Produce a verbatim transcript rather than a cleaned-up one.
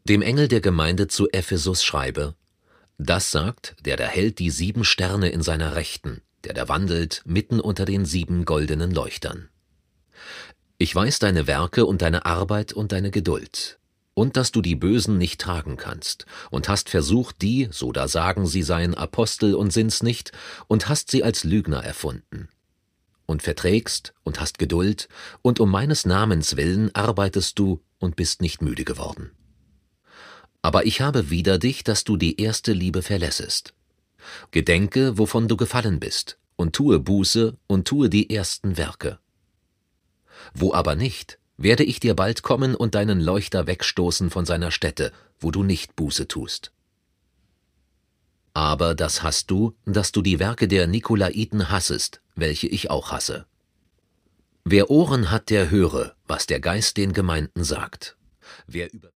Dem Engel der Gemeinde zu Ephesus schreibe: Das sagt, der da hält die sieben Sterne in seiner Rechten, der da wandelt mitten unter den sieben goldenen Leuchtern. Ich weiß deine Werke und deine Arbeit und deine Geduld, und dass du die Bösen nicht tragen kannst, und hast versucht die, so da sagen, sie seien Apostel und sind's nicht, und hast sie als Lügner erfunden. Und verträgst und hast Geduld, und um meines Namens willen arbeitest du und bist nicht müde geworden. Aber ich habe wider dich, dass du die erste Liebe verlässest. Gedenke, wovon du gefallen bist, und tue Buße und tue die ersten Werke. Wo aber nicht, werde ich dir bald kommen und deinen Leuchter wegstoßen von seiner Stätte, wo du nicht Buße tust. Aber das hast du, dass du die Werke der Nikolaiten hassest, welche ich auch hasse. Wer Ohren hat, der höre, was der Geist den Gemeinden sagt. Wer über